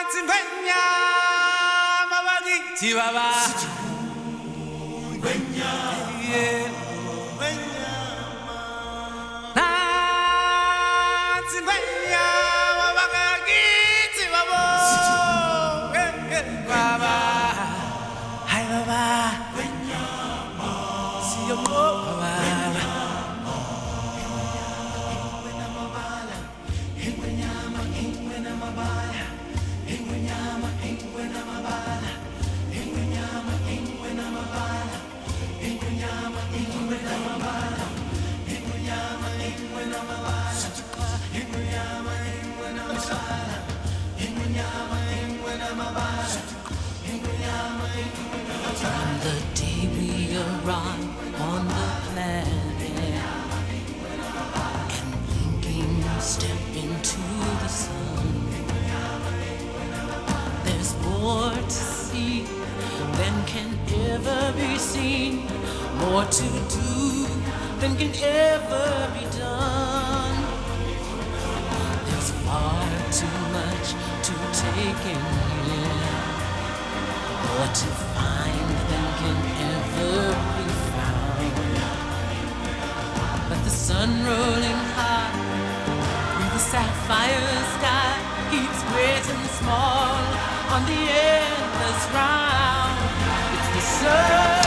Tingwenya mabagi Chihuahua Tingwenya Tingwenya mabagi Chihuahua Baba Hi Baba See you Baba From the day we arrive on the planet and blinking step into the sun, there's more to see than can ever be seen, more to do than can ever be done. There's far too much to take in here, more to find than can ever be found. But the sun rolling high through the sapphire sky keeps great and small on the endless round. It's the sun.